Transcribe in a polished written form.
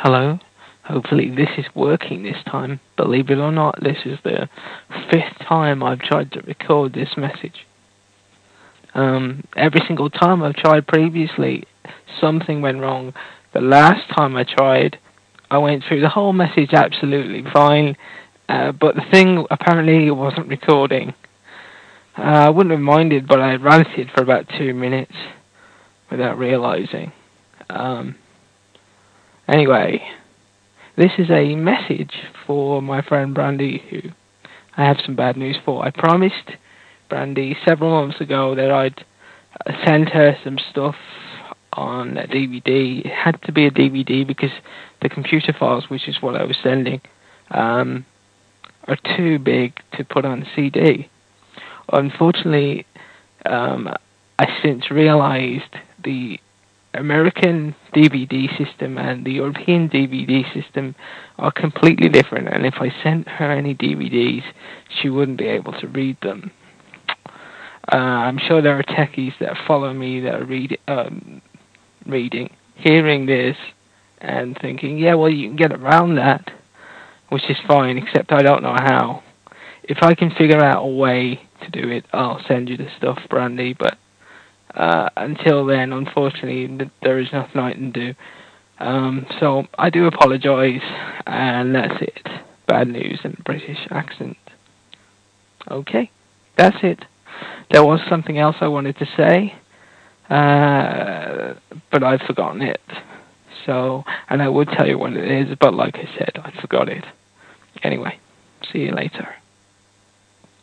Hello. Hopefully this is working this time. Believe it or not, this is the fifth time I've tried to record this message. Every single time I've tried previously, something went wrong. The last time I tried, I went through the whole message absolutely fine, but the thing apparently wasn't recording. I wouldn't have minded, but I ranted for about 2 minutes without realizing. Anyway, this is a message for my friend Brandy, who I have some bad news for. I promised Brandy several months ago that I'd send her some stuff on a DVD. It had to be a DVD because the computer files, which is what I was sending, are too big to put on CD. Unfortunately, I since realized the American DVD system and the European DVD system are completely different, and if I sent her any DVDs, she wouldn't be able to read them. I'm sure there are techies that follow me that are hearing this, and thinking, yeah, well, you can get around that, which is fine, except I don't know how. If I can figure out a way to do it, I'll send you the stuff, Brandy, but until then, unfortunately, there is nothing I can do. So I do apologize, and that's it. Bad news in a British accent. Okay, that's it. There was something else I wanted to say, but I've forgotten it. So, and I would tell you what it is, but like I said, I forgot it. Anyway, see you later.